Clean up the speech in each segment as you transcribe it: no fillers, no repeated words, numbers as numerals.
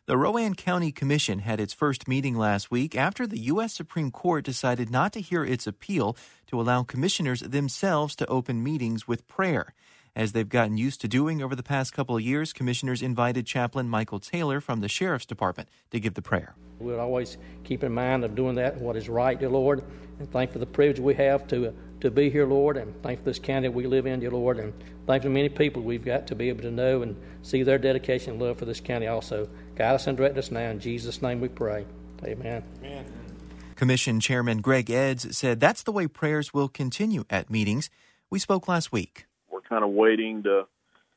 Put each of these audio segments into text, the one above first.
The Rowan County Commission had its first meeting last week after the U.S. Supreme Court decided not to hear its appeal to allow commissioners themselves to open meetings with prayer. As they've gotten used to doing over the past couple of years, commissioners invited Chaplain Michael Taylor from the Sheriff's Department to give the prayer. We'll always keep in mind of doing that, what is right, dear Lord, and thank for the privilege we have to be here, Lord, and thank for this county we live in, dear Lord, and thank for the many people we've got to be able to know and see their dedication and love for this county also. Guide us and direct us now. In Jesus' name we pray. Amen. Amen. Commission Chairman Greg Edds said that's the way prayers will continue at meetings. We spoke last week. We're kind of waiting to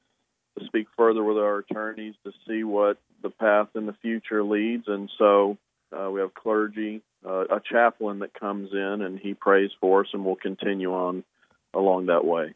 speak further with our attorneys to see what the path in the future leads, and so we have clergy, a chaplain that comes in and he prays for us, and we'll continue on along that way.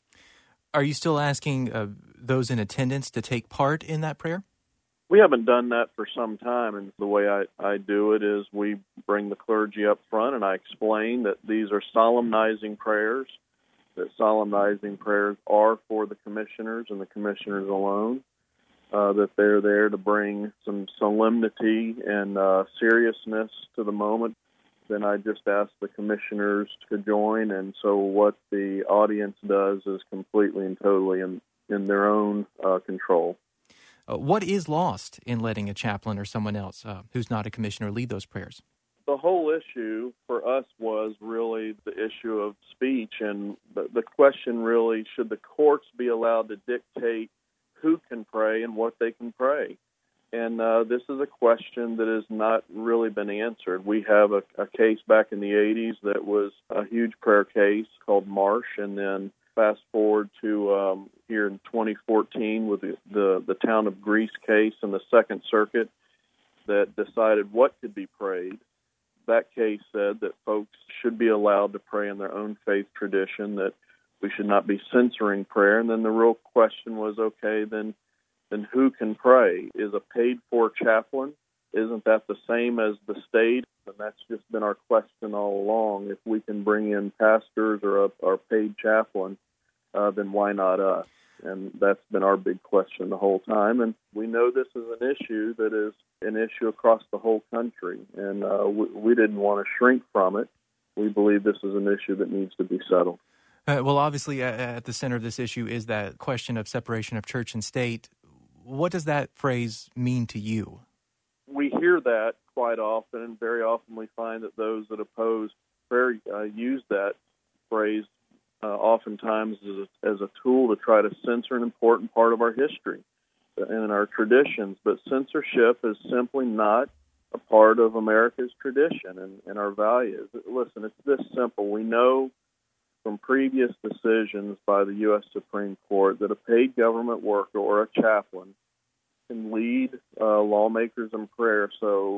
Are you still asking those in attendance to take part in that prayer? We haven't done that for some time, and the way I do it is we bring the clergy up front and I explain that these are solemnizing prayers, that solemnizing prayers are for the commissioners and the commissioners alone, that they're there to bring some solemnity and seriousness to the moment. Then I just ask the commissioners to join, and so what the audience does is completely and totally in their own control. What is lost in letting a chaplain or someone else who's not a commissioner lead those prayers? The whole issue for us was really the issue of speech, and the question really, should the courts be allowed to dictate who can pray and what they can pray? And this is a question that has not really been answered. We have a case back in the 80s that was a huge prayer case called Marsh, and then fast forward to here in 2014 with the Town of Greece case in the Second Circuit that decided what could be prayed. That case said that folks should be allowed to pray in their own faith tradition, that we should not be censoring prayer. And then the real question was, okay, then who can pray? Is a paid-for chaplain, isn't that the same as the state? And that's just been our question all along. If we can bring in pastors or a paid chaplain, then why not us? And that's been our big question the whole time. And we know this is an issue that is an issue across the whole country, and we didn't want to shrink from it. We believe this is an issue that needs to be settled. Well, obviously, at the center of this issue is that question of separation of church and state. What does that phrase mean to you? We hear that quite often, and very often we find that those that oppose prayer use that phrase oftentimes as a tool to try to censor an important part of our history and our traditions. But censorship is simply not a part of America's tradition and our values. Listen, it's this simple. We know from previous decisions by the U.S. Supreme Court that a paid government worker or a chaplain can lead lawmakers in prayer.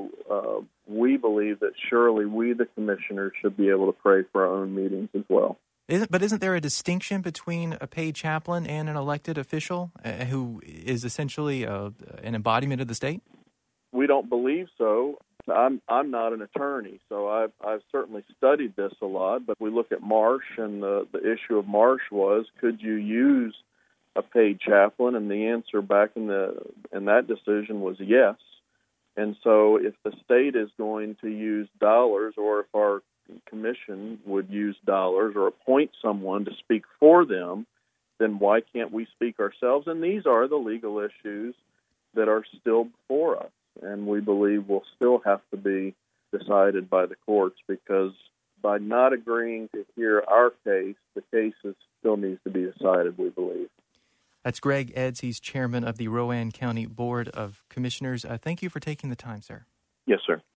So we believe that surely we, the commissioners, should be able to pray for our own meetings as well. Isn't there a distinction between a paid chaplain and an elected official who is essentially an embodiment of the state? We don't believe so. I'm not an attorney, so I've certainly studied this a lot. But we look at Marsh, and the issue of Marsh was, could you use a paid chaplain? And the answer back in that decision was yes. And so if the state is going to use dollars, or if our commission would use dollars or appoint someone to speak for them, then why can't we speak ourselves? And these are the legal issues that are still before us, and we believe will still have to be decided by the courts, because by not agreeing to hear our case, the case still needs to be decided, we believe. That's Greg Edds. He's chairman of the Rowan County Board of Commissioners. Thank you for taking the time, sir. Yes, sir.